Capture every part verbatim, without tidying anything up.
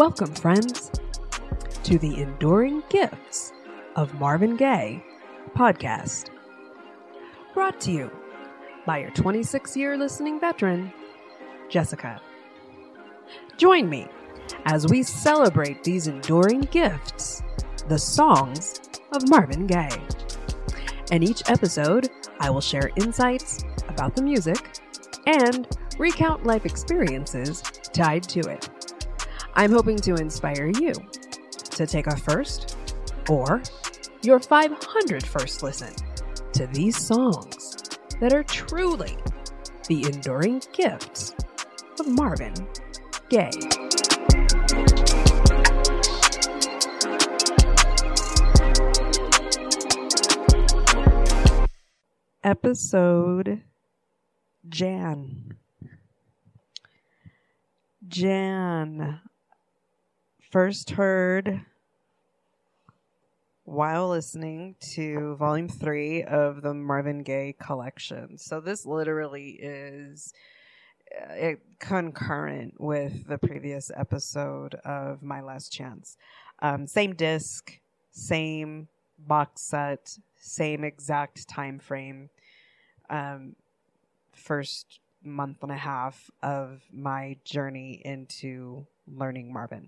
Welcome, friends, to the Enduring Gifts of Marvin Gaye podcast. Brought to you by your twenty-six-year listening veteran, Jessica. Join me as we celebrate these enduring gifts, the songs of Marvin Gaye. In each episode, I will share insights about the music and recount life experiences tied to it. I'm hoping to inspire you to take a first or your five hundred first listen to these songs that are truly the enduring gifts of Marvin Gaye. Episode Jan. Jan. First heard while listening to volume three of the Marvin Gaye collection. So this literally is uh, concurrent with the previous episode of My Last Chance. Um, same disc, same box set, same exact time frame. Um, first month and a half of my journey into learning Marvin.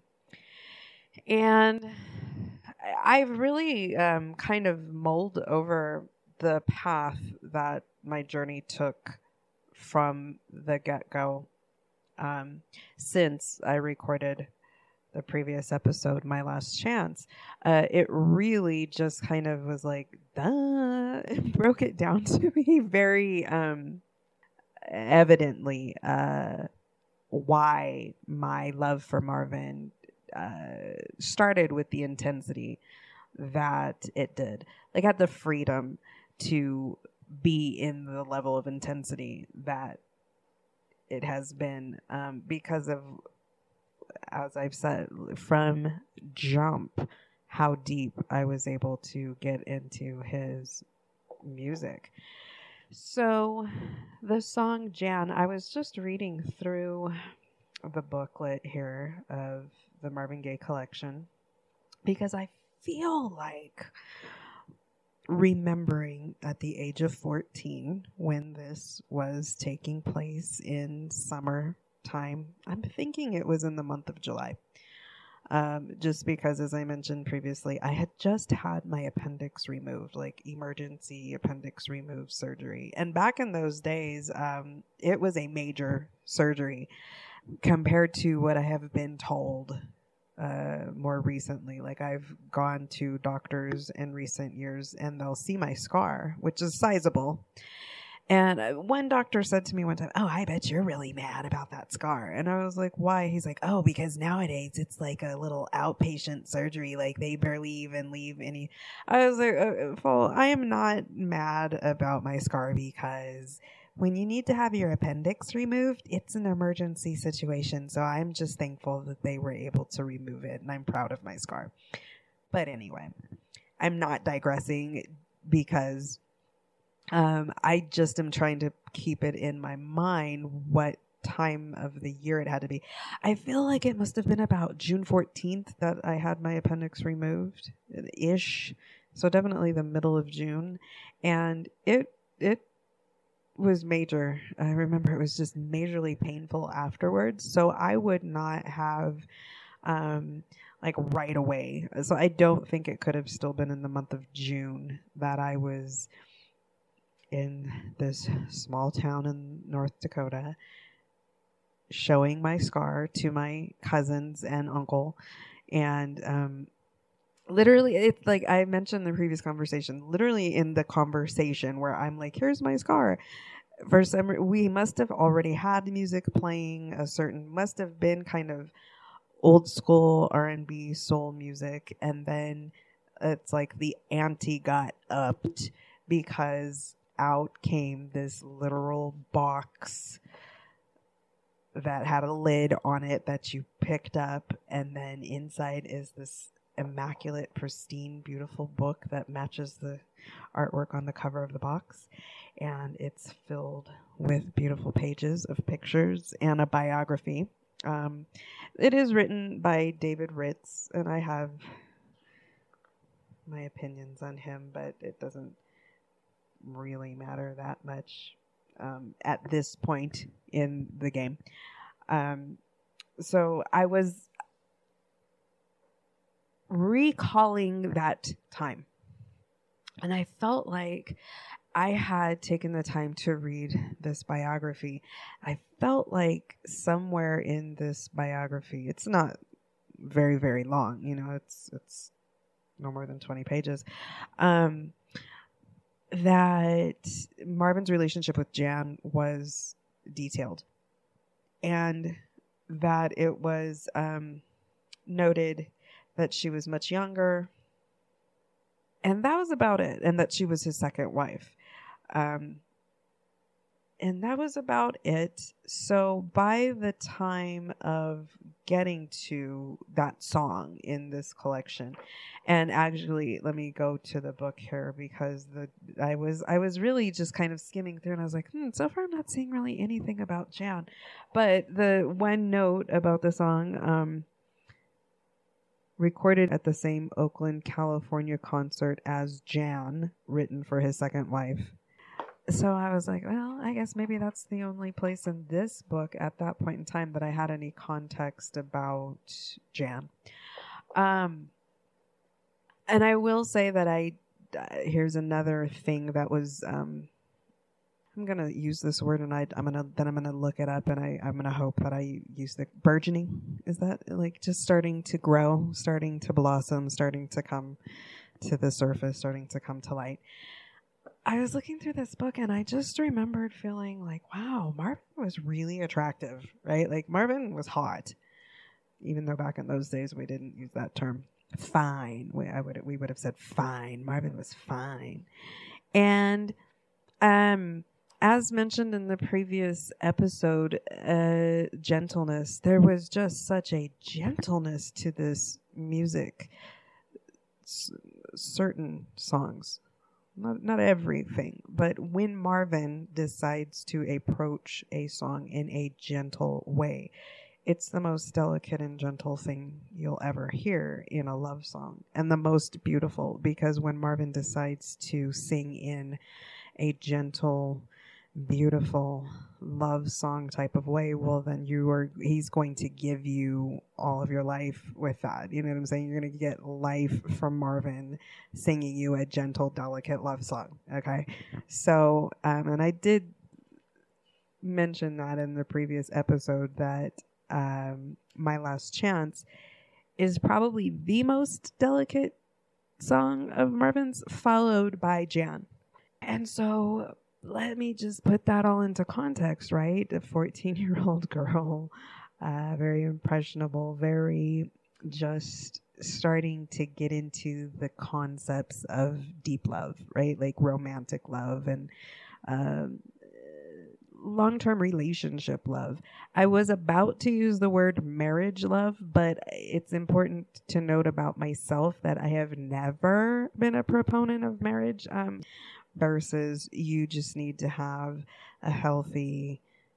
And I've really um, kind of mulled over the path that my journey took from the get-go um, since I recorded the previous episode, My Last Chance. Uh, it really just kind of was like, duh, it broke it down to me very um, evidently uh, why my love for Marvin Uh, started with the intensity that it did. Like, I had the freedom to be in the level of intensity that it has been um, because of, as I've said, from jump, how deep I was able to get into his music. So the song Jan, I was just reading through the booklet here of the Marvin Gaye collection because I feel like remembering at the age of fourteen when this was taking place in summertime. I'm thinking it was in the month of July. Um, just because, as I mentioned previously, I had just had my appendix removed, like emergency appendix remove surgery. And back in those days, um, it was a major surgery compared to what I have been told uh, more recently. Like, I've gone to doctors in recent years and they'll see my scar, which is sizable. And uh, one doctor said to me one time, "Oh, I bet you're really mad about that scar." And I was like, "Why?" He's like, "Oh, because nowadays it's like a little outpatient surgery. Like, they barely even leave any." I was like, uh, well, I am not mad about my scar because when you need to have your appendix removed, it's an emergency situation. So I'm just thankful that they were able to remove it, and I'm proud of my scar. But anyway, I'm not digressing because um, I just am trying to keep it in my mind what time of the year it had to be. I feel like it must have been about June fourteenth that I had my appendix removed, ish. So definitely the middle of June. And it, it, was major. I remember it was just majorly painful afterwards. So I would not have um, like right away. So I don't think it could have still been in the month of June that I was in this small town in North Dakota showing my scar to my cousins and uncle. And um, literally, it's like I mentioned in the previous conversation, literally in the conversation where I'm like, here's my scar. For some, we must have already had music playing, a certain, must have been kind of old school R and B soul music. And then it's like the ante got upped because out came this literal box that had a lid on it that you picked up. And then inside is this immaculate, pristine, beautiful book that matches the artwork on the cover of the box. And it's filled with beautiful pages of pictures and a biography Um, it is written by David Ritz, and I have my opinions on him, but it doesn't really matter that much um, at this point in the game. Um, so I was recalling that time, and I felt like I had taken the time to read this biography. I felt like somewhere in this biography, it's not very, very long, you know, it's it's no more than twenty pages, um, that Marvin's relationship with Jan was detailed, and that it was um, noted that she was much younger, and that was about it, and that she was his second wife. Um, and that was about it. So by the time of getting to that song in this collection, and actually, let me go to the book here, because the I was I was really just kind of skimming through, and I was like, hmm, so far I'm not seeing really anything about Jan. But the one note about the song, um, recorded at the same Oakland, California concert as Jan, written for his second wife. So I was like, well, I guess maybe that's the only place in this book at that point in time that I had any context about Jan. Um, and I will say that I, uh, here's another thing that was, um, I'm going to use this word, and I, I'm going to, then I'm going to look it up, and I, I'm going to hope that I use the burgeoning. Is that like just starting to grow, starting to blossom, starting to come to the surface, starting to come to light? I was looking through this book, and I just remembered feeling like, wow, Marvin was really attractive, right? Like Marvin was hot, even though back in those days we didn't use that term. Fine. We, I would, we would have said fine. Marvin was fine. And, um, as mentioned in the previous episode, uh, gentleness, there was just such a gentleness to this music. S- certain songs. Not, not everything, but when Marvin decides to approach a song in a gentle way, it's the most delicate and gentle thing you'll ever hear in a love song, and the most beautiful, because when Marvin decides to sing in a gentle, beautiful love song type of way, well, then you are, he's going to give you all of your life with that. You know what I'm saying? You're going to get life from Marvin singing you a gentle, delicate love song. Okay. So, um, and I did mention that in the previous episode, that, um, My Last Chance is probably the most delicate song of Marvin's, followed by Jan. And so let me just put that all into context, right? A fourteen-year-old girl, uh, very impressionable, very just starting to get into the concepts of deep love, right? Like romantic love and um, long-term relationship love. I was about to use the word marriage love, but it's important to note about myself that I have never been a proponent of marriage. Um, versus you just need to have a healthy,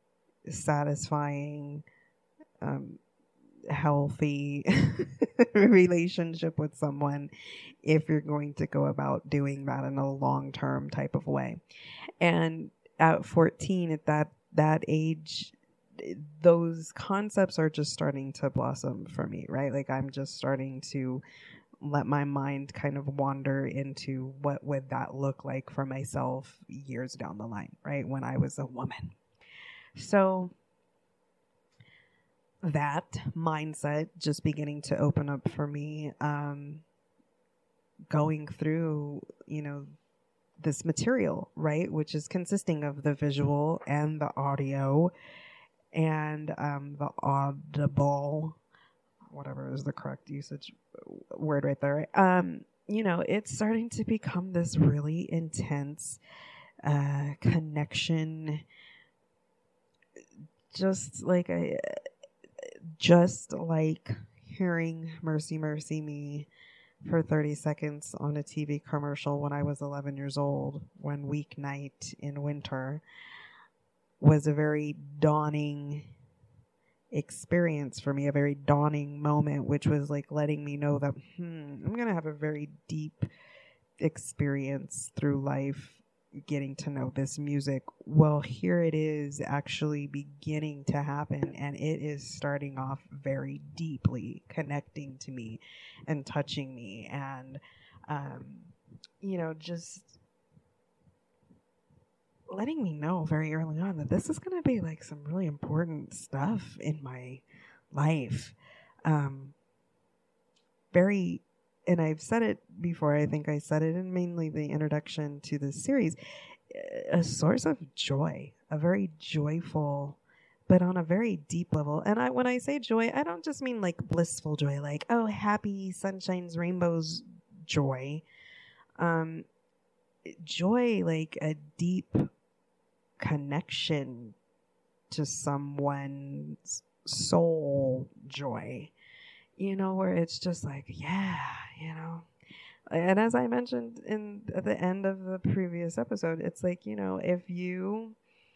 satisfying, um, healthy relationship with someone if you're going to go about doing that in a long-term type of way. And at fourteen, at that that age, those concepts are just starting to blossom for me, right? Like I'm just starting to let my mind kind of wander into what would that look like for myself years down the line, right? When I was a woman. So that mindset just beginning to open up for me, um, going through, you know, this material, right? Which is consisting of the visual and the audio and um, the audible, whatever is the correct usage word right there. Um, you know, it's starting to become this really intense uh, connection, just like a, just like hearing "Mercy, Mercy Me" for thirty seconds on a T V commercial when I was eleven years old, one weeknight in winter, was a very dawning experience for me, a very dawning moment, which was like letting me know that, hmm, I'm going to have a very deep experience through life getting to know this music. Well, here it is actually beginning to happen, and it is starting off very deeply connecting to me and touching me, and um, you know, just letting me know very early on that this is going to be like some really important stuff in my life. Um, very And I've said it before, I think I said it in mainly the introduction to this series, a source of joy, a very joyful, but on a very deep level. And I, when I say joy, I don't just mean like blissful joy, like, oh, happy sunshines, rainbows joy. Um, joy, like a deep connection to someone's soul joy. You know, where it's just like, yeah, you know. And as I mentioned in at the end of the previous episode, it's like, you know, if you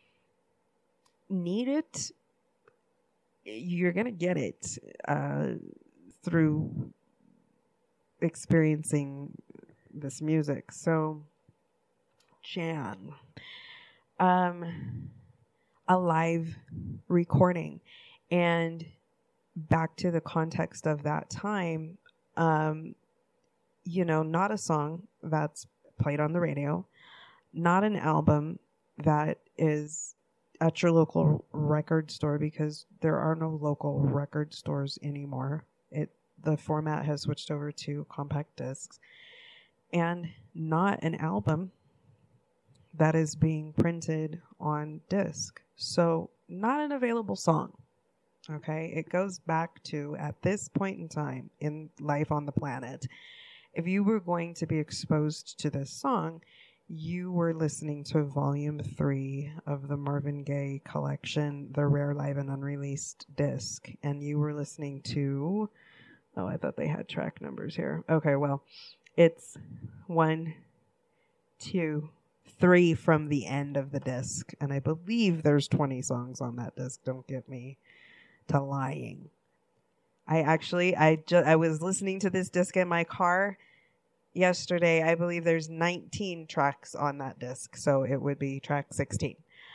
need it, you're going to get it uh, through experiencing this music. So, Jan, um, a live recording. And back to the context of that time, um, you know, not a song that's played on the radio, not an album that is at your local record store, because there are no local record stores anymore. It the format has switched over to compact discs, and not an album that is being printed on disc. So not an available song. Okay, it goes back to, at this point in time in life on the planet, if you were going to be exposed to this song, you were listening to volume three of the Marvin Gaye collection, the Rare Live and Unreleased disc. And you were listening to, oh, I thought they had track numbers here. Okay, well, it's one, two, three from the end of the disc. And I believe there's twenty songs on that disc. Don't get me to lying. I actually, I just, I was listening to this disc in my car yesterday. I believe there's nineteen tracks on that disc, so it would be track sixteen.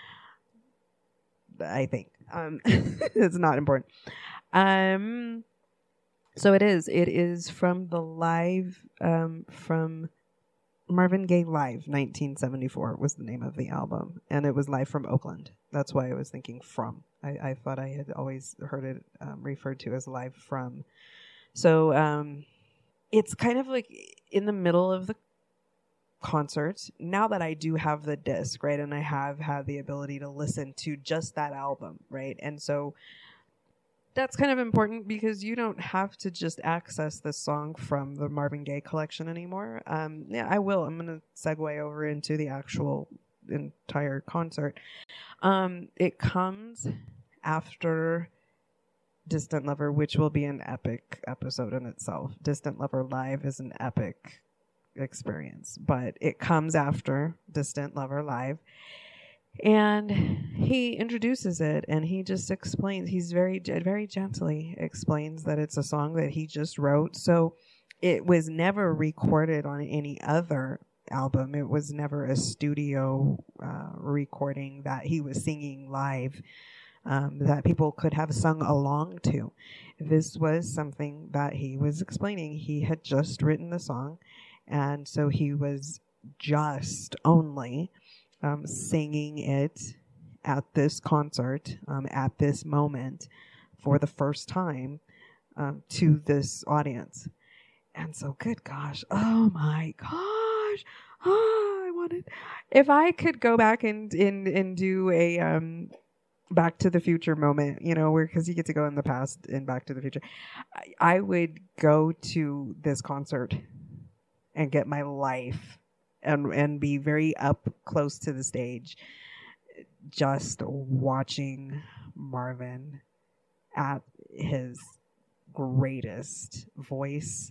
I think. Um, it's not important. Um, so it is. It is from the live, um, from Marvin Gaye Live, nineteen seventy-four was the name of the album, and it was live from Oakland. That's why I was thinking from. I, I thought I had always heard it um, referred to as live from. So um, it's kind of like in the middle of the concert. Now that I do have the disc, right, and I have had the ability to listen to just that album, right, and so that's kind of important because you don't have to just access this song from the Marvin Gaye collection anymore. Um, yeah, I will. I'm going to segue over into the actual entire concert. Um, it comes after Distant Lover, which will be an epic episode in itself. Distant Lover Live is an epic experience, but it comes after Distant Lover Live. And he introduces it, and he just explains, he's very, very gently explains that it's a song that he just wrote. So it was never recorded on any other album. It was never a studio uh, recording that he was singing live, um, that people could have sung along to. This was something that he was explaining. He had just written the song, and so he was just only Um, singing it at this concert, um, at this moment, for the first time um, to this audience. And so, good gosh, oh my gosh, oh, I wanted, if I could go back and, and, and do a um, Back to the Future moment, you know, where, because you get to go in the past and Back to the Future, I, I would go to this concert and get my life And, and be very up close to the stage, just watching Marvin at his greatest voice.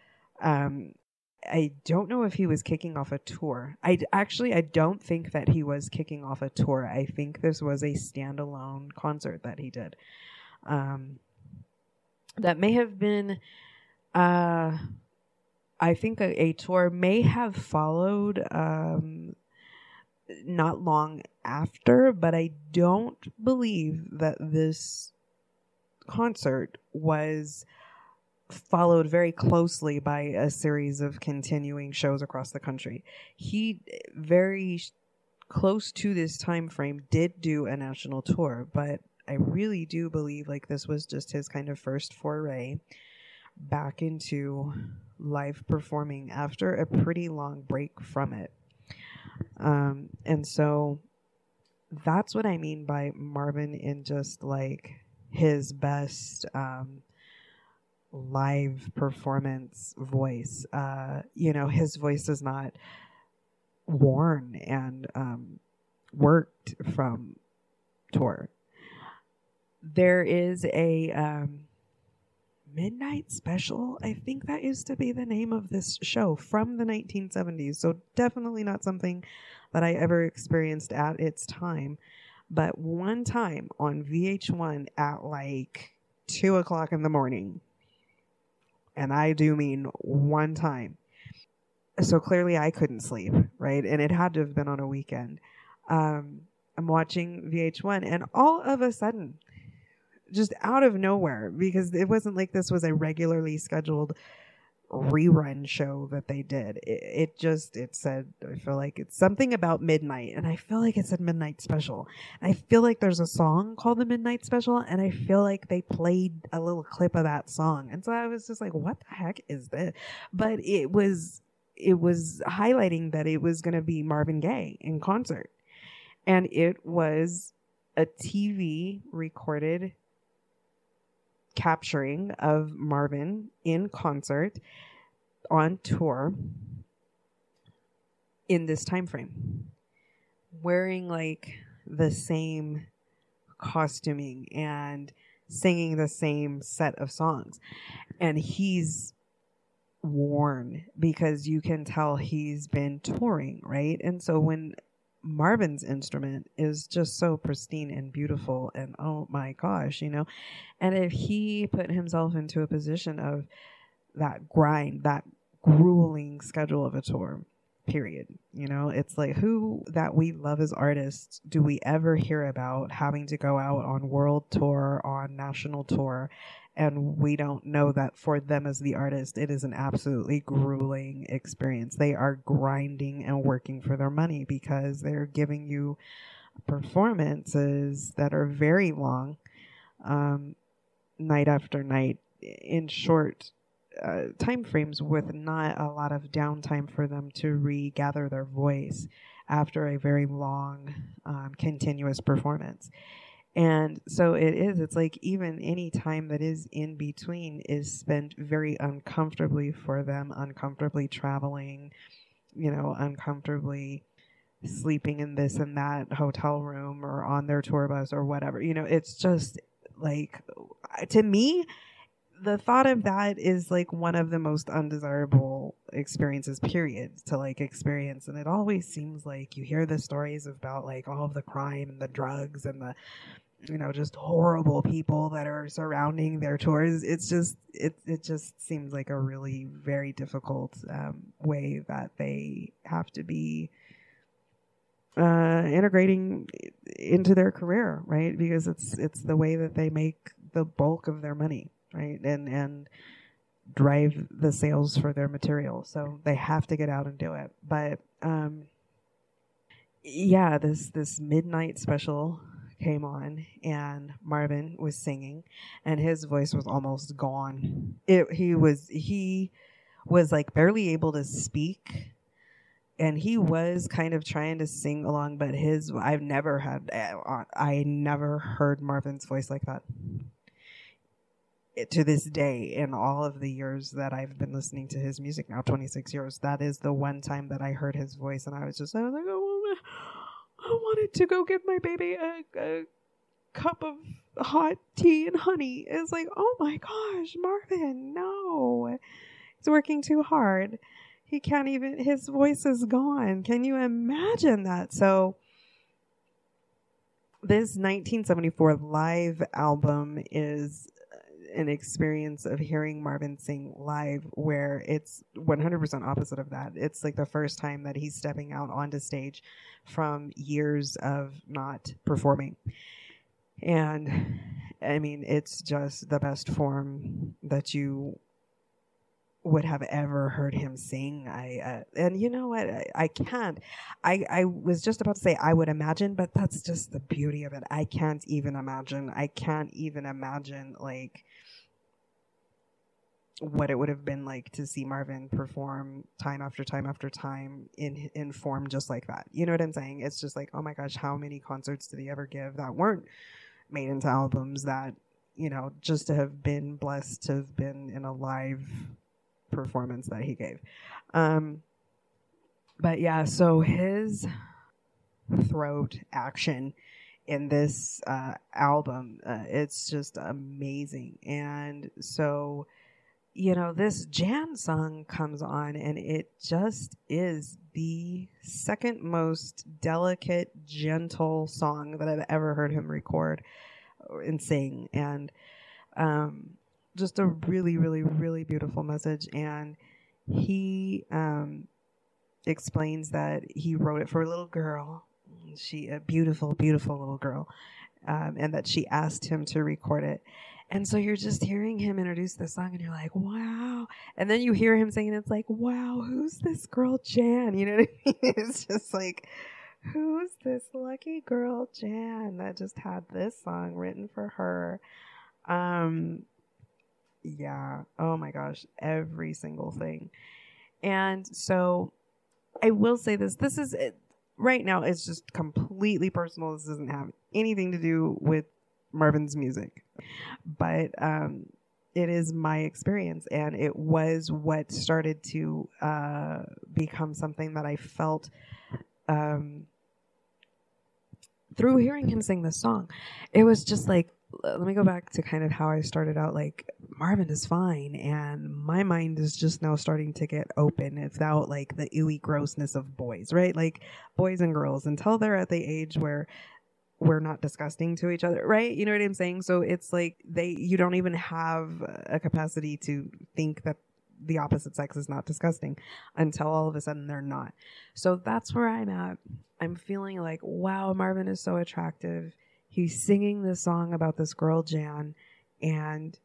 Um, I don't know if he was kicking off a tour. I actually, I don't think that he was kicking off a tour. I think this was a standalone concert that he did. Um, that may have been, uh, I think a, a tour may have followed um, not long after, but I don't believe that this concert was followed very closely by a series of continuing shows across the country. He very close to this time frame did do a national tour, but I really do believe like this was just his kind of first foray back into live performing after a pretty long break from it. Um, and so that's what I mean by Marvin in just like his best um, live performance voice. Uh, you know, his voice is not worn and um, worked from tour. There is a um, Midnight Special. I think that used to be the name of this show from the nineteen seventies. So definitely not something that I ever experienced at its time. But one time on V H one at like two o'clock in the morning, and I do mean one time. So clearly I couldn't sleep, right? And it had to have been on a weekend. Um, I'm watching V H one, and all of a sudden, just out of nowhere, because it wasn't like this was a regularly scheduled rerun show that they did. It, it just, it said, I feel like it's something about midnight, and I feel like it said Midnight Special. And I feel like there's a song called the Midnight Special, and I feel like they played a little clip of that song. And so I was just like, what the heck is this? But it was, it was highlighting that it was going to be Marvin Gaye in concert. And it was a T V recorded capturing of Marvin in concert on tour in this time frame, wearing like the same costuming and singing the same set of songs. And he's worn because you can tell he's been touring, right? And so when Marvin's instrument is just so pristine and beautiful, and oh my gosh, you know, and if he put himself into a position of that grind, that grueling schedule of a tour, period, you know, it's like, who that we love as artists do we ever hear about having to go out on world tour, on national tour, and we don't know that for them as the artist, it is an absolutely grueling experience. They are grinding and working for their money because they're giving you performances that are very long, um, night after night, in short uh, time frames, with not a lot of downtime for them to regather their voice after a very long, um, continuous performance. And so it is, it's like even any time that is in between is spent very uncomfortably for them, uncomfortably traveling, you know, uncomfortably sleeping in this and that hotel room or on their tour bus or whatever. You know, it's just like, to me, the thought of that is like one of the most undesirable experiences, period, to like experience. And it always seems like you hear the stories about like all of the crime and the drugs and the, you know, just horrible people that are surrounding their tours. It's just, it it just seems like a really very difficult um, way that they have to be uh, integrating into their career, right? Because it's it's the way that they make the bulk of their money, right? And and drive the sales for their material. So they have to get out and do it. But um, yeah, this this Midnight Special came on, and Marvin was singing, and his voice was almost gone. It, he was he was like barely able to speak, and he was kind of trying to sing along, but his I've never had I never heard Marvin's voice like that. It, to this day, in all of the years that I've been listening to his music now, twenty-six years, that is the one time that I heard his voice, and I was just I was like, oh, I wanted to go give my baby a, a cup of hot tea and honey. It's like, oh my gosh, Marvin, no. He's working too hard. He can't even, his voice is gone. Can you imagine that? So this nineteen seventy-four live album is an experience of hearing Marvin sing live where it's one hundred percent opposite of that. It's like the first time that he's stepping out onto stage from years of not performing. And I mean, it's just the best form that you would have ever heard him sing. I uh, and you know what? I, I can't. I, I was just about to say I would imagine, but that's just the beauty of it. I can't even imagine. I can't even imagine like what it would have been like to see Marvin perform time after time after time in in form just like that. You know what I'm saying? It's just like, oh my gosh, how many concerts did he ever give that weren't made into albums, that, you know, just to have been blessed to have been in a live performance that he gave. Um, but yeah, so his throat action in this uh, album, uh, it's just amazing. And so, you know, this Jan song comes on and it just is the second most delicate, gentle song that I've ever heard him record and sing. And um, just a really, really, really beautiful message. And he um, explains that he wrote it for a little girl. She, a beautiful, beautiful little girl. Um, and that she asked him to record it. And so you're just hearing him introduce the song and you're like, wow. And then you hear him singing, it's like, wow, who's this girl Jan? You know what I mean? It's just like, who's this lucky girl Jan that just had this song written for her? Um, yeah. Oh my gosh. Every single thing. And so I will say this, this is it. Right now, it's just completely personal. This doesn't have anything to do with Marvin's music, but um, it is my experience, and it was what started to uh, become something that I felt um, through hearing him sing this song. It was just like, let me go back to kind of how I started out. Like, Marvin is fine, and my mind is just now starting to get open without like the ooey grossness of boys, right? Like boys and girls, until they're at the age where we're not disgusting to each other, right? You know what I'm saying? So it's like they, you don't even have a capacity to think that the opposite sex is not disgusting until all of a sudden they're not. So that's where I'm at. I'm feeling like, wow, Marvin is so attractive. He's singing this song about this girl, Jan, and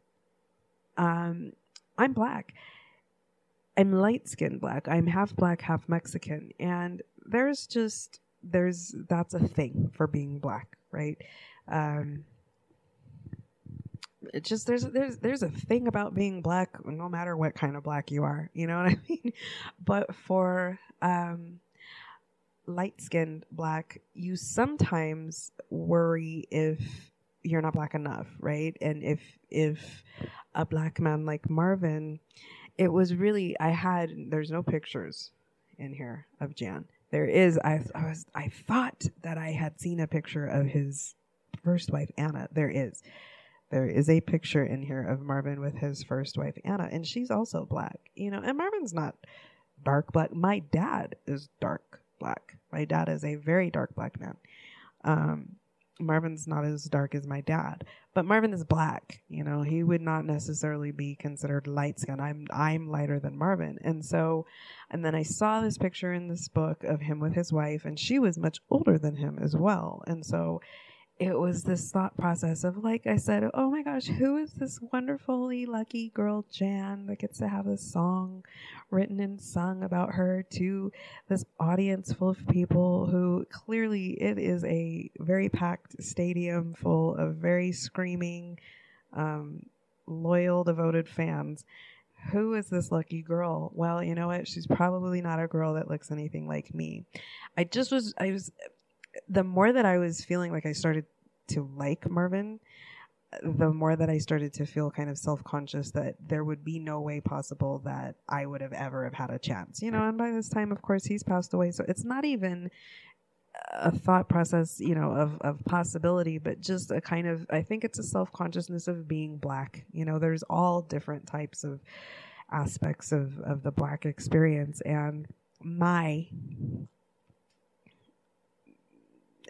um, I'm black. I'm light-skinned black. I'm half black, half Mexican. And there's just, there's, that's a thing for being black, right? Um, it just, there's, there's, there's a thing about being black, no matter what kind of black you are, you know what I mean? But for, um, light-skinned black, you sometimes worry if you're not black enough, right? And if if a black man like Marvin, it was really, I had, there's no pictures in here of Jan. There is, I, I was, I thought that I had seen a picture of his first wife, Anna. There is. There is a picture in here of Marvin with his first wife, Anna, and she's also black, you know, and Marvin's not dark black. My dad is dark black. My dad is a very dark black man. Um, Marvin's not as dark as my dad, but Marvin is black. You know, he would not necessarily be considered light skinned. I'm, I'm lighter than Marvin. And so, and then I saw this picture in this book of him with his wife, and she was much older than him as well. And so it was this thought process of, like I said, oh my gosh, who is this wonderfully lucky girl, Jan, that gets to have a song written and sung about her to this audience full of people who clearly it is a very packed stadium full of very screaming, um, loyal, devoted fans. Who is this lucky girl? Well, you know what? She's probably not a girl that looks anything like me. I just was, I was, the more that I was feeling like I started to like Marvin, the more that I started to feel kind of self-conscious that there would be no way possible that I would have ever have had a chance, you know, and by this time, of course, he's passed away. So it's not even a thought process, you know, of, of possibility, but just a kind of, I think it's a self-consciousness of being black. You know, there's all different types of aspects of, of the black experience. And my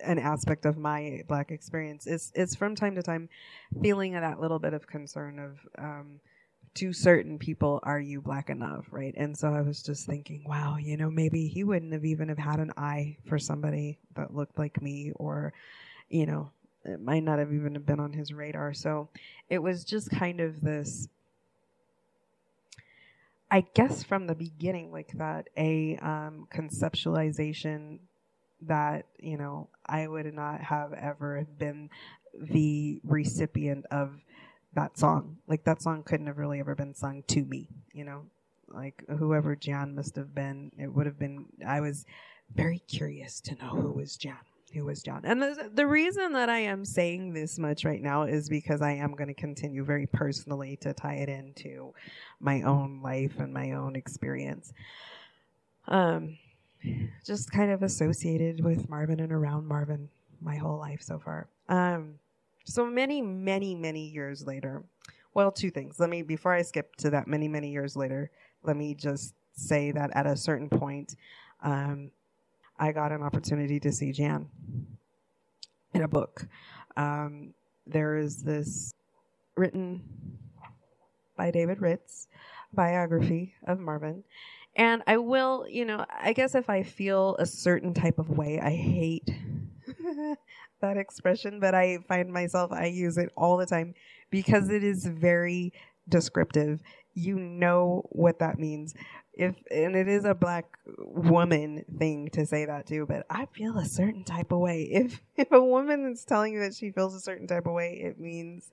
an aspect of my Black experience is it's from time to time feeling that little bit of concern of um, to certain people, are you Black enough, right? And so I was just thinking, wow, you know, maybe he wouldn't have even have had an eye for somebody that looked like me, or, you know, it might not have even been on his radar. So it was just kind of this, I guess from the beginning, like that, a um, conceptualization that, you know, I would not have ever been the recipient of that song. Like that song couldn't have really ever been sung to me, you know, like whoever Jan must have been, it would have been, I was very curious to know who was Jan. Who was John? And the, the reason that I am saying this much right now is because I am going to continue very personally to tie it into my own life and my own experience. Um, just kind of associated with Marvin and around Marvin my whole life so far. Um, so many, many, many years later, well, two things. Let me, before I skip to that many, many years later, let me just say that at a certain point, um, I got an opportunity to see Jan in a book. Um, there is this written by David Ritz biography of Marvin. And I will, you know, I guess if I feel a certain type of way, I hate that expression, but I find myself, I use it all the time because it is very descriptive. You know what that means. If and it is a Black woman thing to say that too, but I feel a certain type of way. If if a woman is telling you that she feels a certain type of way, it means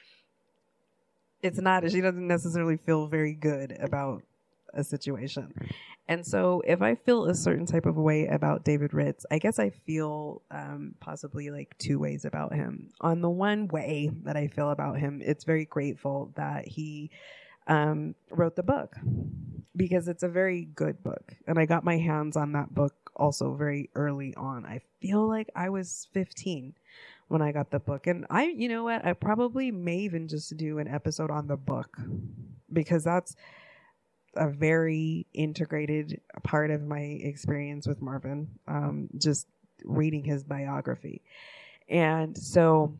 it's not. She doesn't necessarily feel very good about a situation. And so if I feel a certain type of way about David Ritz, I guess I feel um, possibly like two ways about him. On the one way that I feel about him, it's very grateful that he um, wrote the book, because it's a very good book. And I got my hands on that book also very early on. I feel like I was fifteen when I got the book. And I, you know what, I probably may even just do an episode on the book, because that's a very integrated part of my experience with Marvin, um, just reading his biography. And so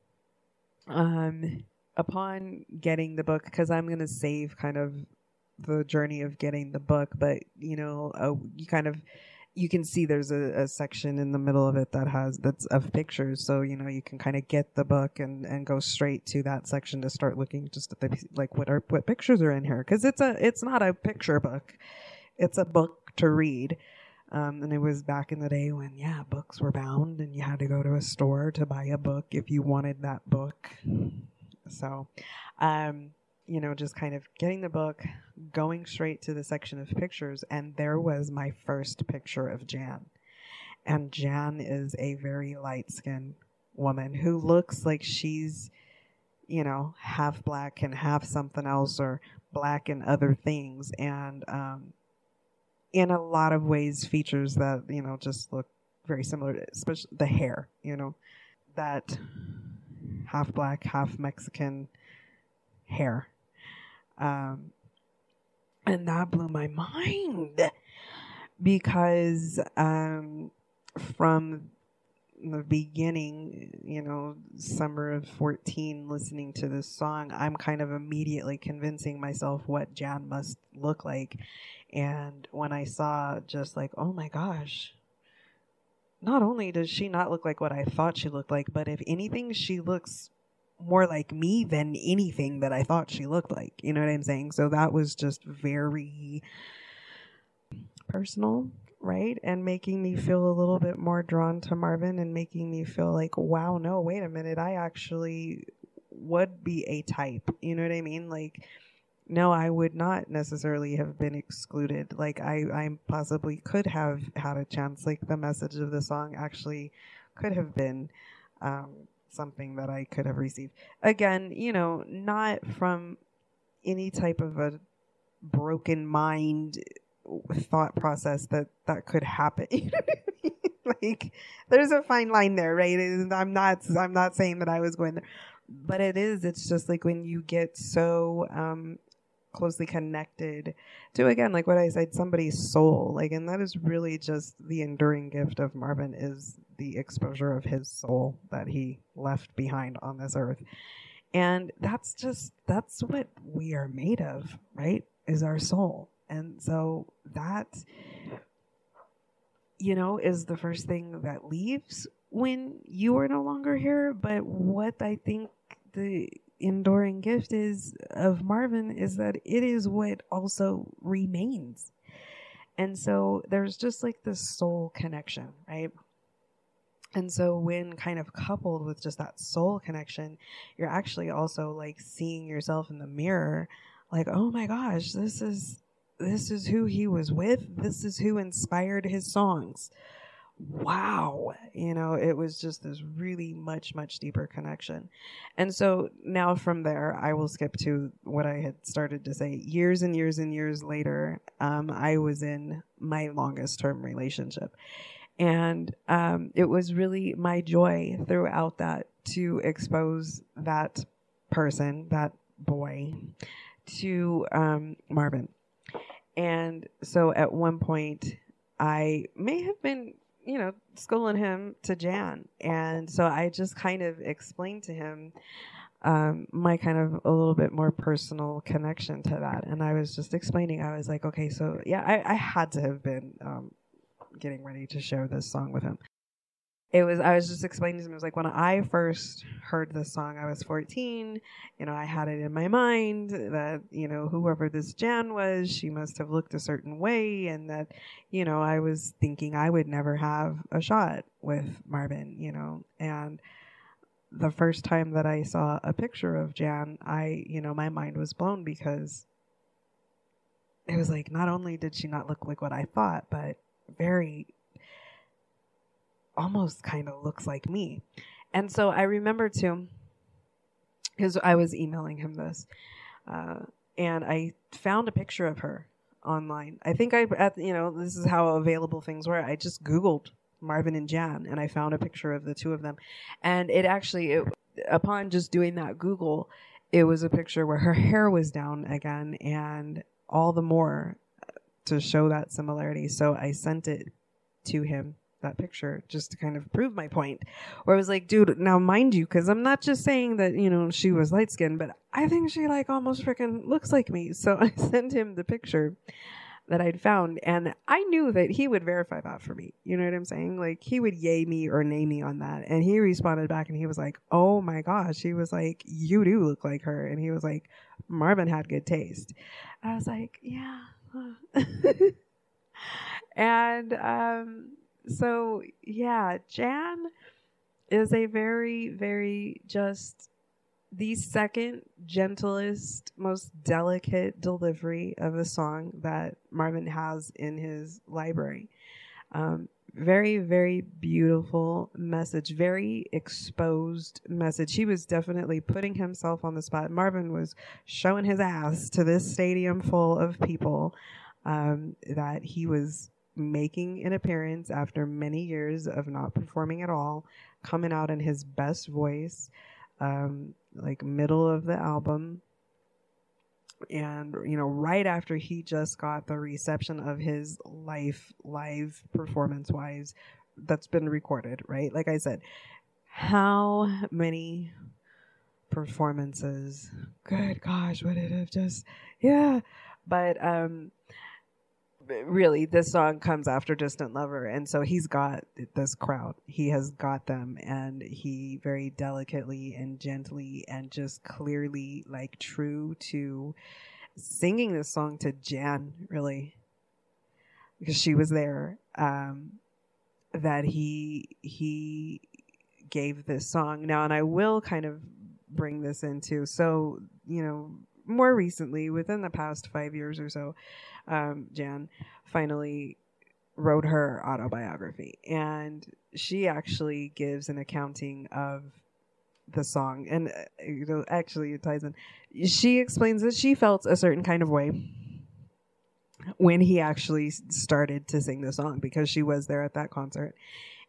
um, upon getting the book, because I'm going to save kind of the journey of getting the book, but you know, uh, you kind of, you can see there's a, a section in the middle of it that has, that's of pictures. So, you know, you can kind of get the book and, and go straight to that section to start looking just at the, like what are, what pictures are in here. Cause it's a, it's not a picture book. It's a book to read. Um, and it was back in the day when, yeah, books were bound and you had to go to a store to buy a book if you wanted that book. So, um, you know, just kind of getting the book, going straight to the section of pictures, and there was my first picture of Jan. And Jan is a very light-skinned woman who looks like she's, you know, half Black and half something else, or Black and other things. And um, in a lot of ways, features that, you know, just look very similar, especially the hair, you know, that half Black, half Mexican hair. Um, and that blew my mind, because um, from the beginning, you know, summer of fourteen, listening to this song, I'm kind of immediately convincing myself what Jan must look like. And when I saw just like, oh my gosh, not only does she not look like what I thought she looked like, but if anything, she looks more like me than anything that I thought she looked like. You know what I'm saying? So that was just very personal, right? And making me feel a little bit more drawn to Marvin, and making me feel like, wow, no, wait a minute, I actually would be a type. You know what I mean? Like, no, I would not necessarily have been excluded. Like, I, I possibly could have had a chance. Like, the message of the song actually could have been um, something that I could have received. Again, you know, not from any type of a broken mind thought process that that could happen. Like, there's a fine line there, right? I'm not, I'm not saying that I was going there, but it is, it's just like when you get so, um, closely connected to, again, like what I said, somebody's soul. Like, and that is really just the enduring gift of Marvin, is the exposure of his soul that he left behind on this earth. And that's just, that's what we are made of, right? Is our soul. And so that, you know, is the first thing that leaves when you are no longer here. But what I think the enduring gift is of Marvin is that it is what also remains. And so there's just like this soul connection, right? And so when kind of coupled with just that soul connection, you're actually also like seeing yourself in the mirror, like, oh my gosh, this is this is who he was with. This is who inspired his songs. Wow. You know, it was just this really much, much deeper connection. And so now from there, I will skip to what I had started to say. Years and years and years later, um, I was in my longest term relationship. And um, it was really my joy throughout that to expose that person, that boy, to um, Marvin. And so at one point, I may have been, you know, schooling him to Jan. And so I just kind of explained to him um, my kind of a little bit more personal connection to that. And I was just explaining, I was like, okay, so yeah, I, I had to have been um, getting ready to share this song with him. It was, I was just explaining to him, it was like when I first heard this song, I was fourteen, you know, I had it in my mind that, you know, whoever this Jan was, she must have looked a certain way, and that, you know, I was thinking I would never have a shot with Marvin, you know, and the first time that I saw a picture of Jan, I, you know, my mind was blown, because it was like, not only did she not look like what I thought, but very almost kind of looks like me. And so I remember too, because I was emailing him this, uh, and I found a picture of her online. I think I, at, you know, this is how available things were. I just Googled Marvin and Jan, and I found a picture of the two of them. And it actually, it, upon just doing that Google, it was a picture where her hair was down again, and all the more to show that similarity. So I sent it to him, that picture, just to kind of prove my point, where I was like, dude, now mind you, because I'm not just saying that, you know, she was light skinned, but I think she like almost freaking looks like me. So I sent him the picture that I'd found, and I knew that he would verify that for me. You know what I'm saying? Like, he would yay me or nay me on that. And he responded back, and he was like, oh my gosh. He was like, you do look like her. And he was like, Marvin had good taste. I was like, yeah. And um so, yeah, Jan is a very, very just the second gentlest, most delicate delivery of a song that Marvin has in his library. Um, very, very beautiful message, very exposed message. He was definitely putting himself on the spot. Marvin was showing his ass to this stadium full of people um, that he was making an appearance after many years of not performing at all, coming out in his best voice, um, like middle of the album. And, you know, right after he just got the reception of his life, live performance wise, that's been recorded, right? Like I said, how many performances? Good gosh, would it have just, yeah. But, um, really, this song comes after Distant Lover, and so he's got this crowd. He has got them, and he very delicately and gently and just clearly, like, true to singing this song to Jan, really, because she was there, um, that he he gave this song. Now, and I will kind of bring this into, so, you know, more recently, within the past five years or so, um, Jan finally wrote her autobiography, and she actually gives an accounting of the song. And uh, you know, actually, it ties in. She explains that she felt a certain kind of way when he actually started to sing the song, because she was there at that concert.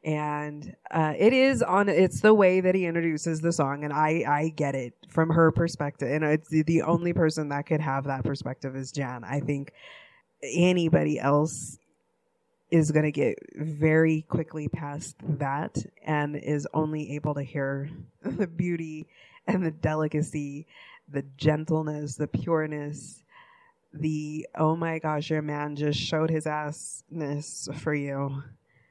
And uh, it is on, it's the way that he introduces the song. And I, I get it from her perspective. And it's the, the only person that could have that perspective is Jan. I think anybody else is going to get very quickly past that and is only able to hear the beauty and the delicacy, the gentleness, the pureness, the, oh my gosh, your man just showed his assness for you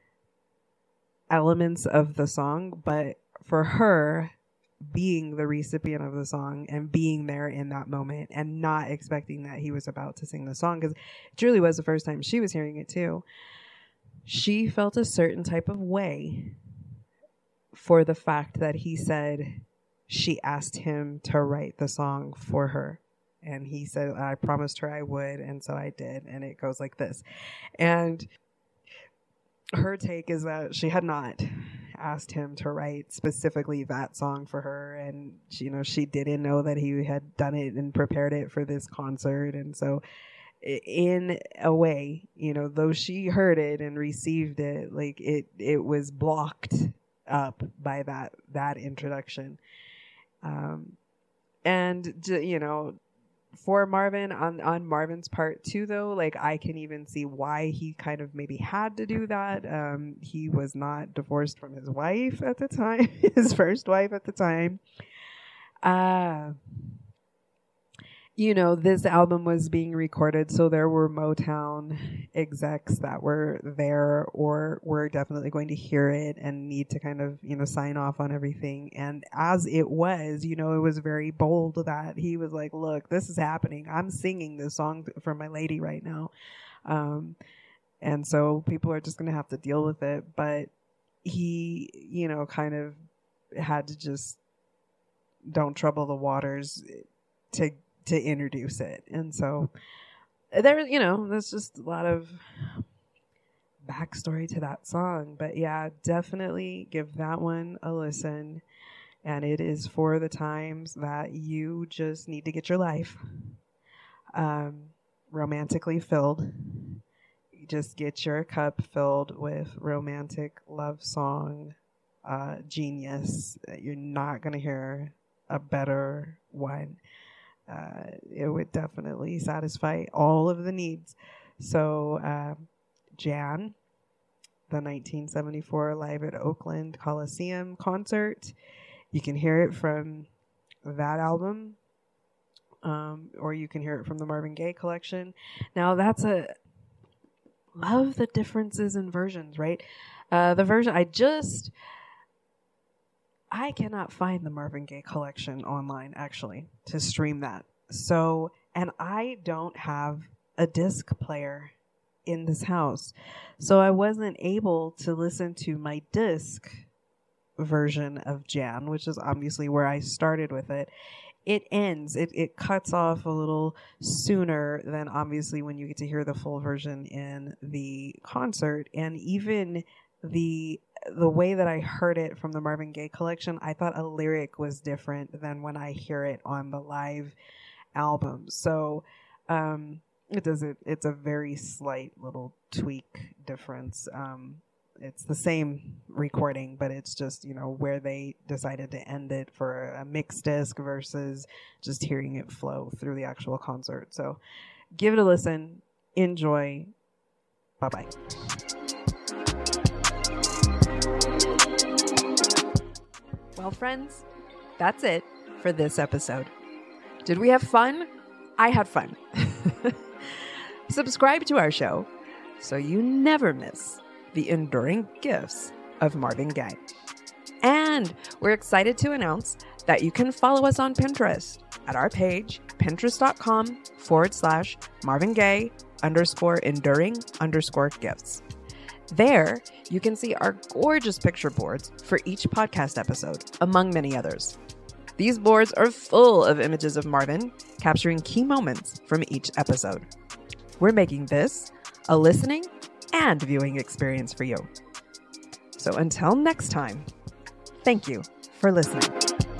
elements of the song. But for her, being the recipient of the song and being there in that moment and not expecting that he was about to sing the song, because it truly was the first time she was hearing it too, she felt a certain type of way for the fact that he said she asked him to write the song for her. And he said, I promised her I would, and so I did. And it goes like this. And her take is that she had not asked him to write specifically that song for her. And, she, you know, she didn't know that he had done it and prepared it for this concert. And so in a way, you know, though she heard it and received it, like it, it was blocked up by that, that introduction. Um, and, you know, for Marvin, on, on Marvin's part too, though, like I can even see why he kind of maybe had to do that. Um, he was not divorced from his wife at the time, his first wife at the time. Uh, you know, this album was being recorded, so there were Motown execs that were there or were definitely going to hear it and need to kind of, you know, sign off on everything. And as it was, you know, it was very bold that he was like, look, this is happening. I'm singing this song for my lady right now. Um, and so people are just going to have to deal with it. But he, you know, kind of had to just don't trouble the waters to to introduce it. And so there, you know, there's just a lot of backstory to that song. But yeah, definitely give that one a listen. And it is for the times that you just need to get your life um, romantically filled. You just get your cup filled with romantic love song uh, genius. You're not going to hear a better one. Uh, it would definitely satisfy all of the needs. So, uh, Jan, the nineteen seventy-four Live at Oakland Coliseum concert, you can hear it from that album, um, or you can hear it from the Marvin Gaye collection. Now, that's a love the differences in versions, right? Uh, the version I just. I cannot find the Marvin Gaye collection online, actually, to stream that. So, and I don't have a disc player in this house. So I wasn't able to listen to my disc version of Jan, which is obviously where I started with it. It ends, it, it cuts off a little sooner than obviously when you get to hear the full version in the concert. And even the the way that I heard it from the Marvin Gaye collection, I thought a lyric was different than when I hear it on the live album. So um, it does it. It's a very slight little tweak difference. Um, it's the same recording, but it's just, you know, where they decided to end it for a mixed disc versus just hearing it flow through the actual concert. So give it a listen. Enjoy. Bye-bye. Well, friends, that's it for this episode. Did we have fun? I had fun. Subscribe to our show so you never miss the enduring gifts of Marvin Gaye. And we're excited to announce that you can follow us on Pinterest at our page, pinterest.com forward slash Marvin Gaye underscore enduring underscore gifts. There, you can see our gorgeous picture boards for each podcast episode, among many others. These boards are full of images of Marvin, capturing key moments from each episode. We're making this a listening and viewing experience for you. So until next time, thank you for listening.